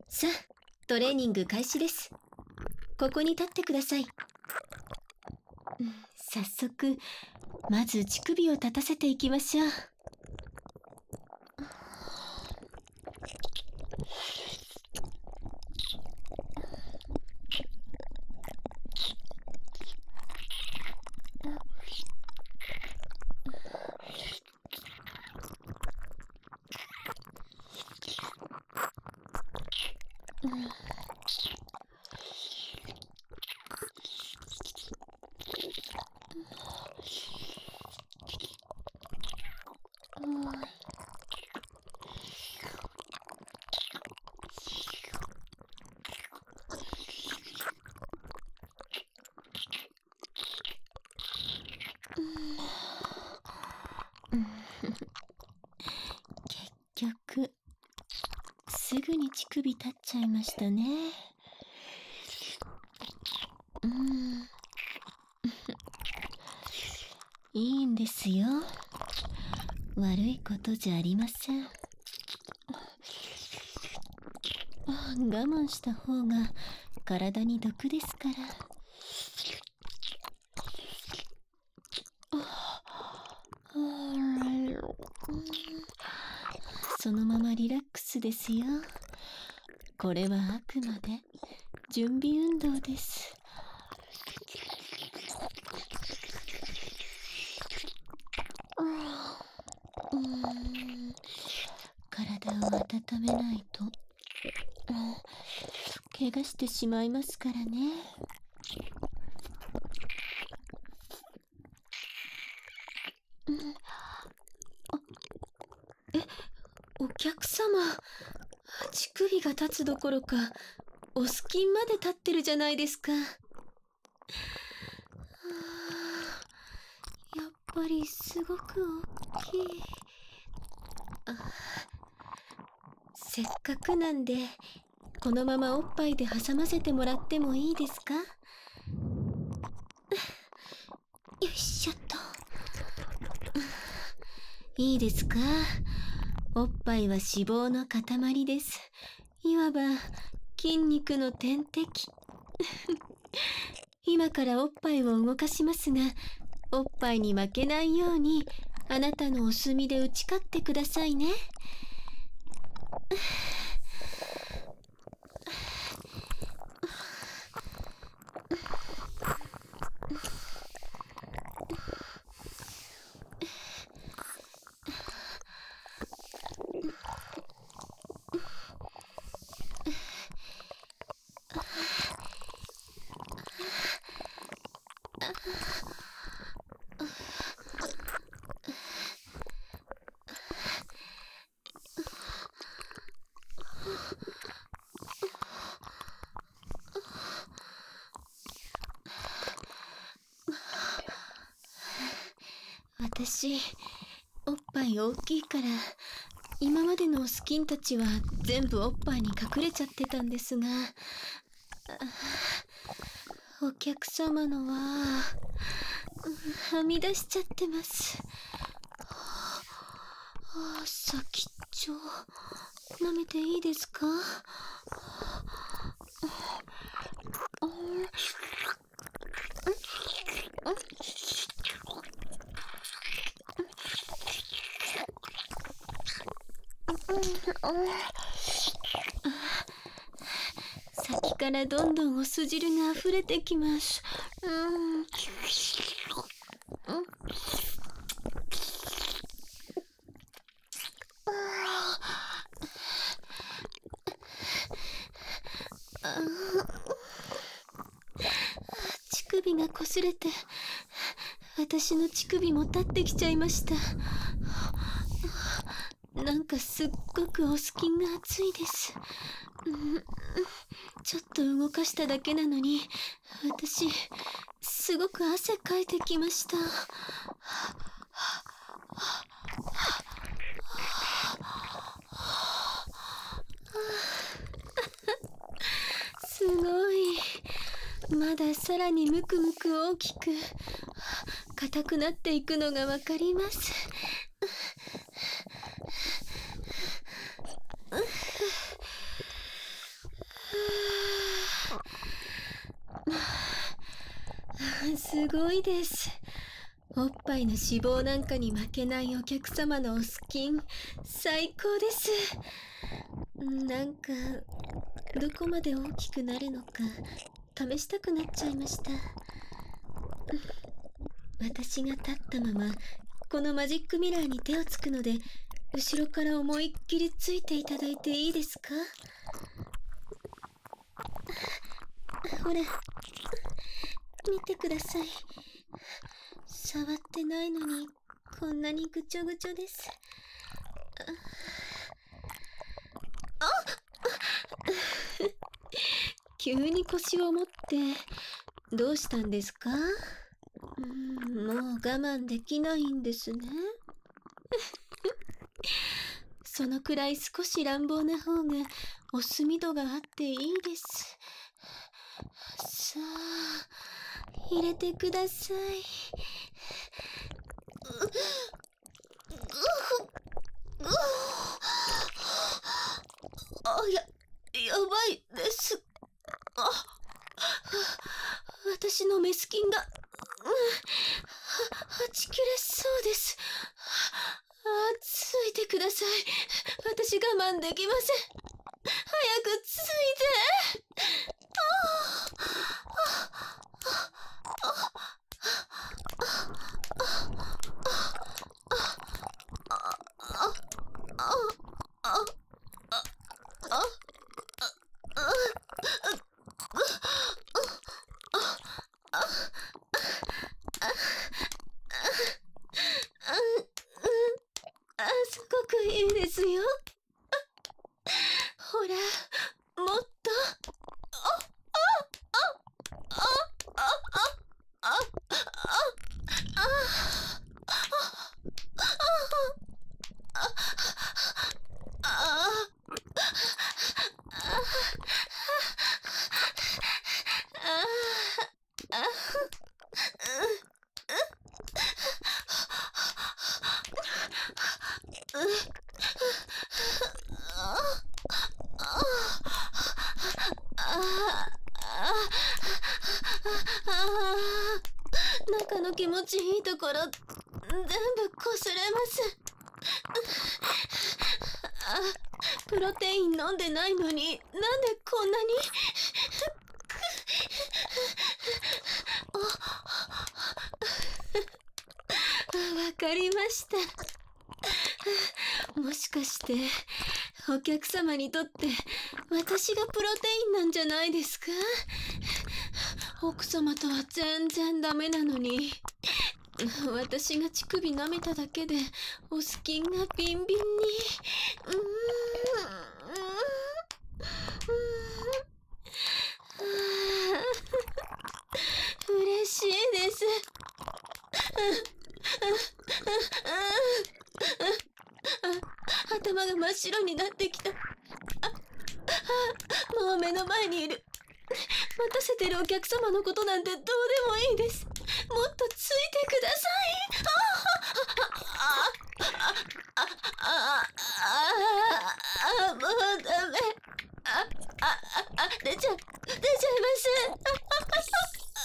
さあ、トレーニング開始です。ここに立ってください。早速、まず乳首を立たせていきましょう。結局、すぐに乳首立っちゃいましたね。いいんですよ。悪いことじゃありません。我慢した方が体に毒ですから。そのままリラックスですよ。これはあくまで準備運動です。体を温めないと、怪我してしまいますからね。お客様、乳首が立つどころか、おスキンまで立ってるじゃないですか。やっぱりすごく大きい。せっかくなんで、このままおっぱいで挟ませてもらってもいいですか？よいしょっと。いいですか？おっぱいは脂肪の塊です。いわば筋肉の天敵。今からおっぱいを動かしますが、おっぱいに負けないようにあなたのお墨で打ち勝ってくださいね。私、おっぱい大きいから、今までのスキンたちは全部おっぱいに隠れちゃってたんですが、お客様のは、はみ出しちゃってます。先っちょ、舐めていいですか？先からどんどんお酢汁が溢れてきます。乳首が擦れて、私の乳首も立ってきちゃいました。なんかすっごくおスキンが熱いです。ちょっと動かしただけなのに、私、すごく汗かいてきました。すごい。まださらにむくむく大きく、硬くなっていくのがわかります。 すごいです。おっぱいの脂肪なんかに負けないお客様のおスキン、最高です。なんか、どこまで大きくなるのか、試したくなっちゃいました。私が立ったまま、このマジックミラーに手をつくので、後ろから思いっきりついていただいていいですか？ほら、見てください。触ってないのに、こんなにぐちょぐちょです。急に腰を持って、どうしたんですか？もう我慢できないんですね。そのくらい少し乱暴な方がお墨度があっていいです。さあ、入れてください。やばいです。私のメスキンが、はち切れそうです。ついてください。私我慢できません。早くついて。すごくいいですよ。ほら、もっと。中の気持ちいいところ、全部擦れます。プロテイン飲んでないのに、なんでこんなに。わかりました。もしかして、お客様にとって私がプロテインなんじゃないですか？奥様とは全然ダメなのに、私が乳首舐めただけでおスキンがビンビンに。嬉しいです。頭が真っ白になってきた。もう目の前にいる。待たせてるお客様のことなんてどうでもいいです。もっとついてください。もうダメ。出ちゃいます。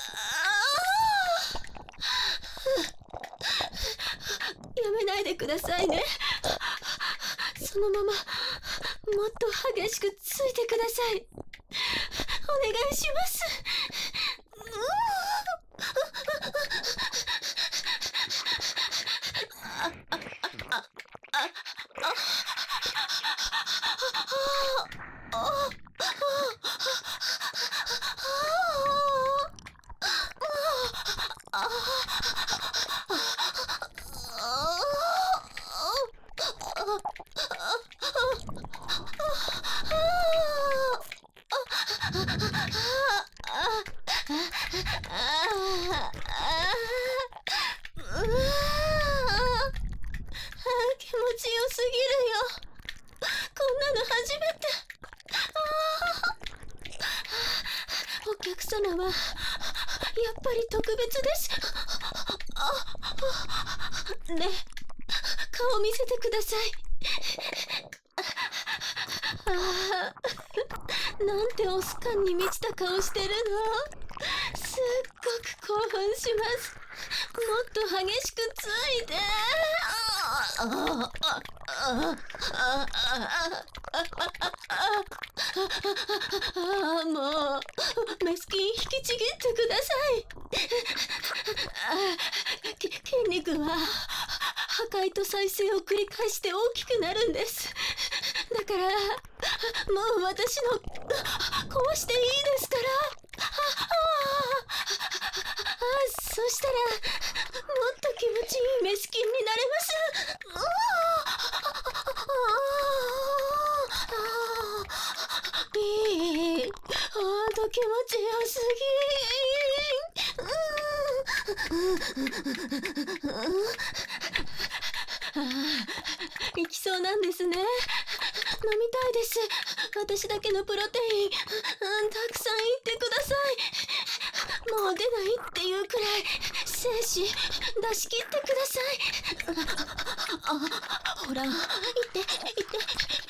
やめないでくださいね。そのままもっと激しくついてください。お願いします。気持ちよすぎるよ。こんなの初めて。お客様はやっぱり特別です。ねえ、顔見せてください。なんてオス感に満ちた顔してるの。 すっごく興奮します。もっと激しくついて。もうメスキン引きちぎってください。筋肉は破壊と再生を繰り返して大きくなるんです。だからもう私の壊していいですから。そしたらもっと気持ちいいメスキンになれます。いい、ほんと気持ちよすぎ。いきそうなんですね。飲みたいです。私だけのプロテイン、たくさん言ってください。もう出ないっていうくらい精子出し切ってください。ほら、言って言って言って。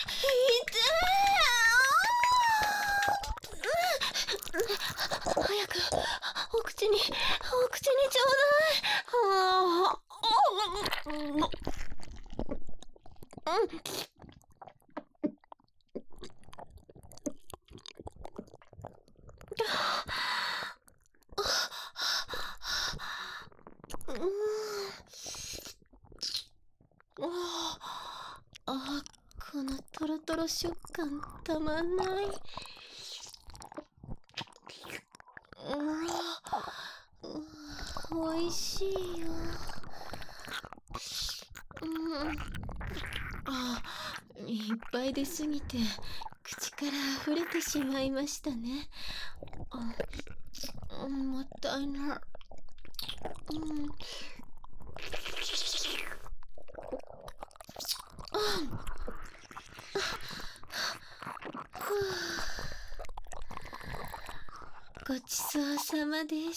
早くお口にちょうだい。このトロトロ食感たまんない。おいしいよ。いっぱい出すぎて口から溢れてしまいましたね。もったいない。ごちそうさまです。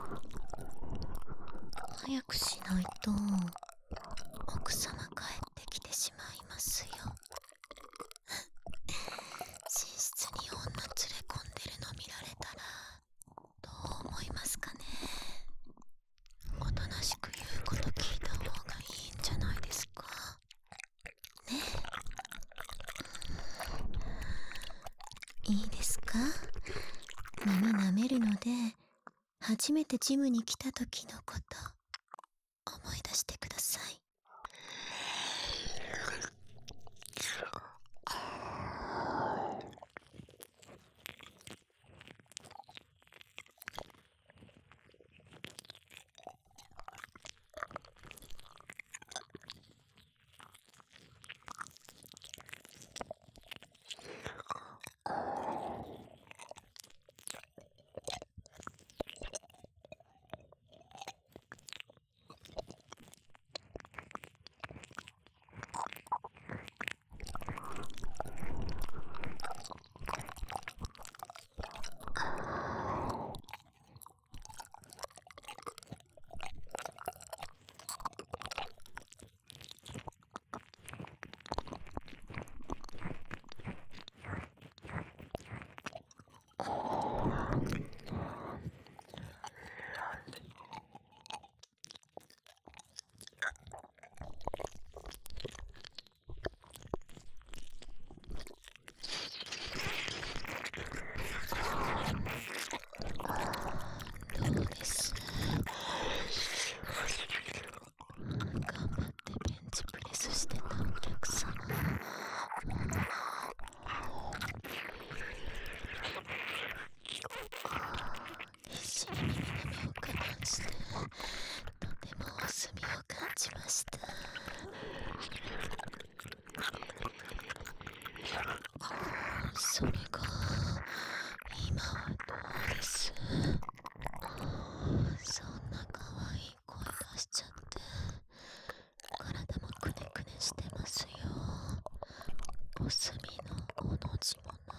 早くしないと奥様帰ってきてしまいますよ。寝室に女連れ込んでるの見られたらどう思いますかね。おとなしく言うこと聞いた方がいいんじゃないですかね。いいですか。耳舐めるので初めてジムに来た時のこと思い出してください。どうです？頑張ってベンチプレスしてたお客様、必死に耳の目を我慢してとてもお墨を感じました。それが今はどうです？そんな可愛い声出しちゃって体もくねくねしてますよ。お墨のおの字もない。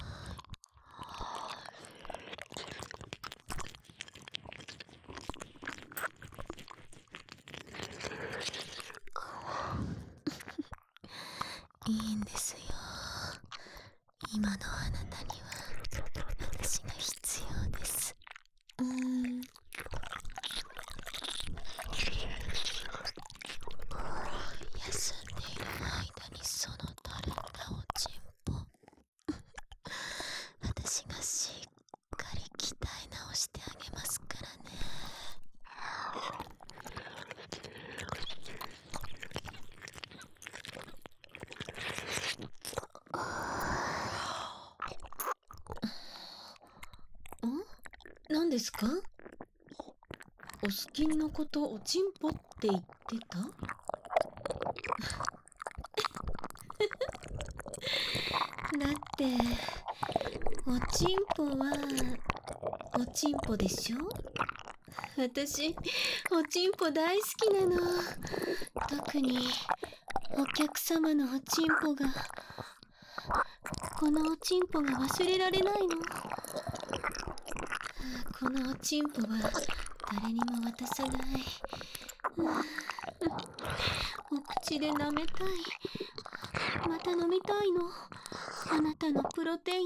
いいんですよ。今のあなたには私が必要です。 何ですか？お好きのことおちんぽって言ってた？だっておちんぽはおちんぽでしょ？私おちんぽ大好きなの。特にお客様のおちんぽが、このおちんぽが忘れられないの。このおちんぽは誰にも渡さない。お口で舐めたい。また飲みたいの。あなたのプロテイン。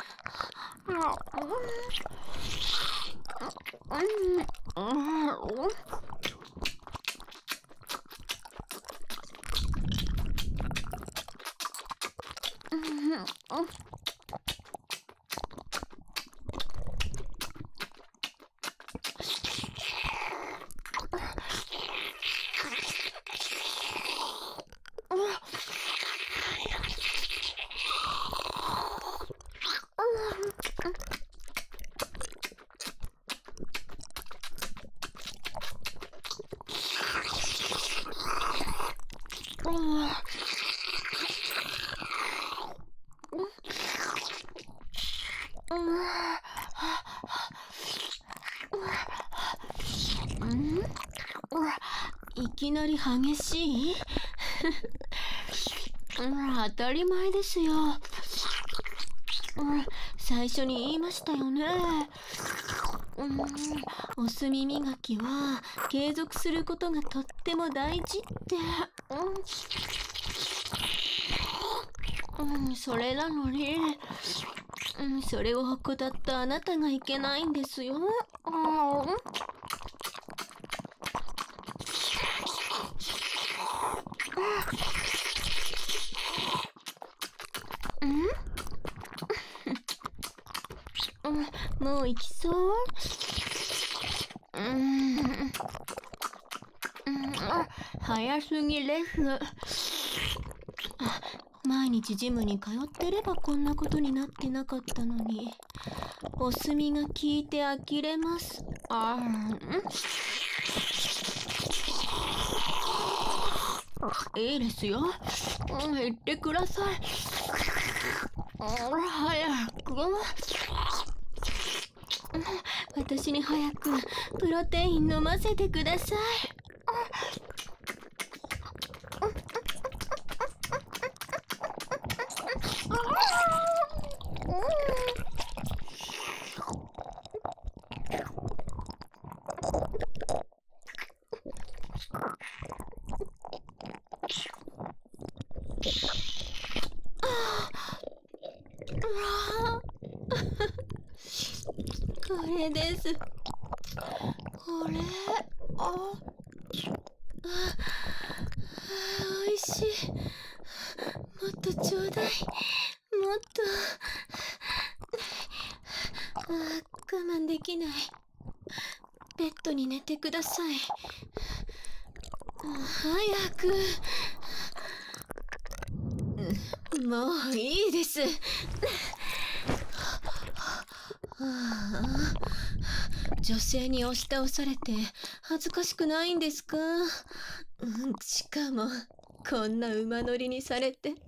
いきなり激しい？当たり前ですよ。最初に言いましたよね。お墨磨きは継続することがとっても大事って。それなのに、それを怠ったあなたがいけないんですよ。もう行きそう？早すぎです。毎日ジムに通ってればこんなことになってなかったのに。お墨が効いて呆れます。いいですよ。言ってください。早く。私に早くプロテイン飲ませてください。これです。これ。おいしい。もっとちょうだい。もっと。我慢できない。ベッドに寝てください。早く。もういいです。女性に押し倒されて恥ずかしくないんですか？しかもこんな馬乗りにされて。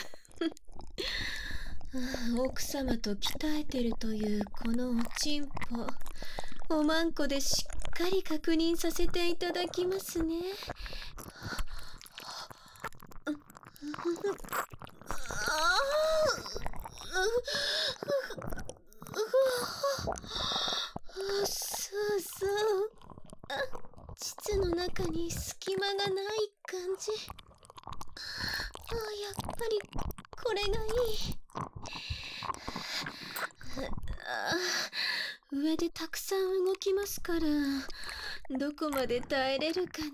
奥様と鍛えてるというこのおちんぽ、おまんこでしっかり確認させていただきますね。そうそう。膣の中に隙間がない感じ。やっぱりこれがいい。上でたくさん動きますから、どこまで耐えれるかな。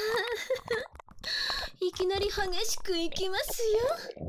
いきなり激しくいきますよ。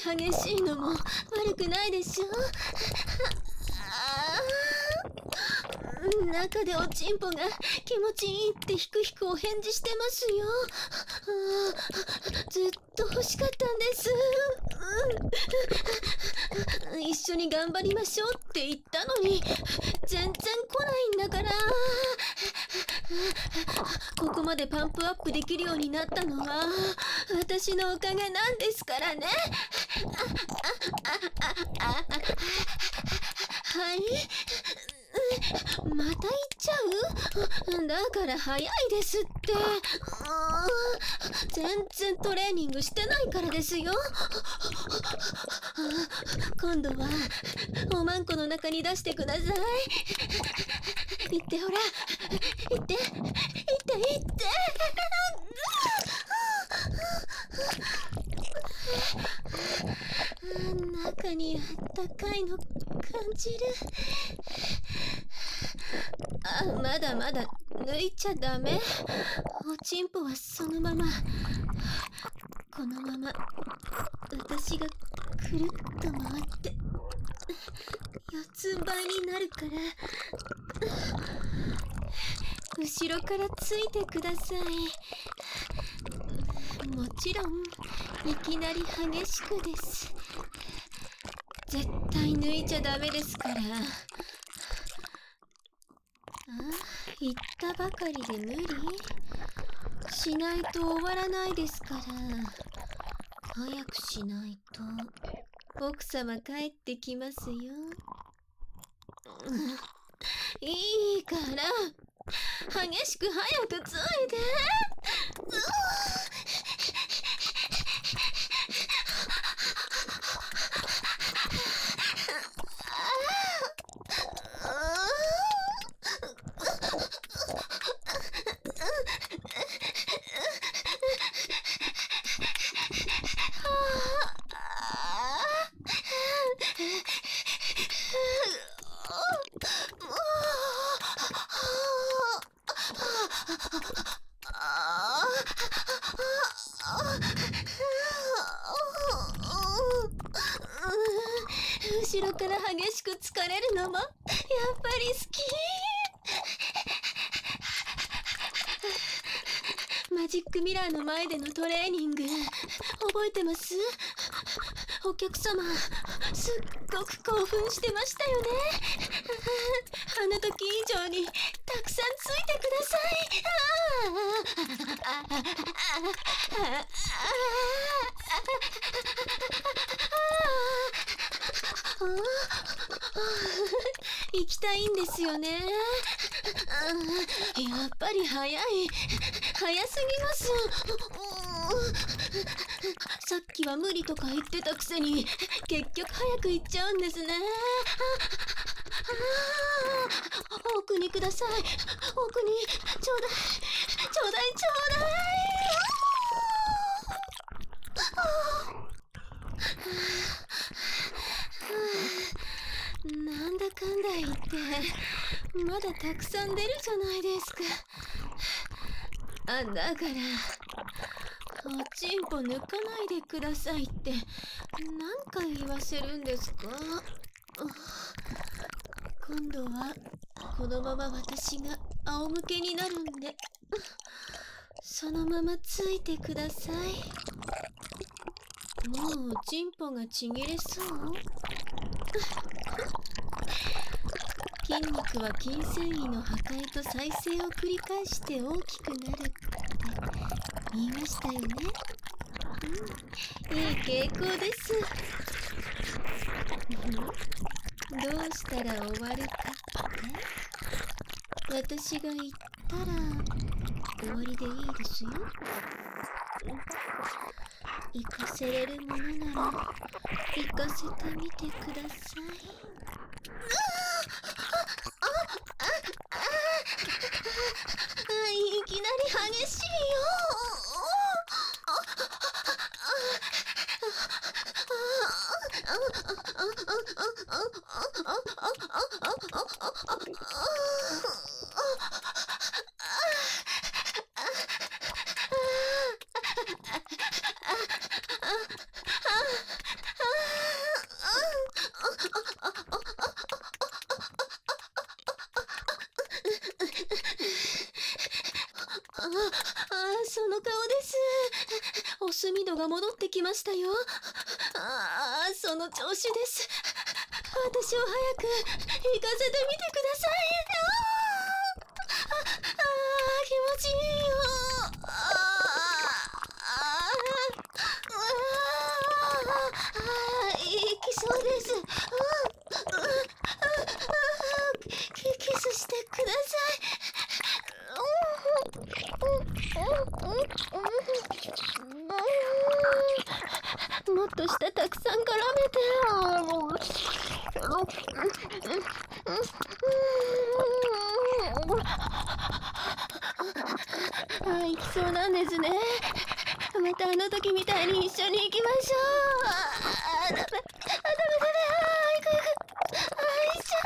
激しいのも悪くないでしょ。中でおちんぽが気持ちいいってひくひくお返事してますよ。ずっと欲しかったんです。一緒に頑張りましょうって言ったのに全然来ないんだから。ここまでパンプアップできるようになったのは私のおかげなんですからね。はい、また行っちゃう？だから早いですって。全然トレーニングしてないからですよ。今度はおまんこの中に出してください。行ってほら、行って行って行って。中にあったかいの感じる。まだまだ抜いちゃダメ。おちんぽはそのまま。このまま私がくるっと回って四つん這いになるから後ろからついてください。もちろんいきなり激しくです。絶対抜いちゃダメですから。言ったばかりで無理しないと終わらないですから。早くしないと奥様帰ってきますよ。いいから激しく早くついで。後ろから激しく疲れるのもやっぱり好き。マジックミラーの前でのトレーニング覚えてます？お客様すっごく興奮してましたよね。あの時以上にたくさんついてください。行きたいんですよね。やっぱり早すぎます。さっきは無理とか言ってたくせに結局早く行っちゃうんですね。奥にください。奥にちょうだい。なんだかんだ言ってまだたくさん出るじゃないですか。だからおちんぽ抜かないでくださいって何回言わせるんですか？今度はこのまま私が仰向けになるんでそのままついてください。もうおちんぽがちぎれそう？筋肉は筋繊維の破壊と再生を繰り返して大きくなるって言いましたよね。いい傾向です。どうしたら終わるかって私が言ったら終わりでいいですよ。行かせれるものなら行かせてみてください。いきなり激しいよ。 その顔です。お墨度が戻ってきましたよ。その調子です。私を早く行かせてみてください。気持ちいいよ。行きそうです。キスしてください。もっと舌たくさん絡めて。行きそうなんですね。またあの時みたいに一緒に行きましょう。ダメ。行く。一緒。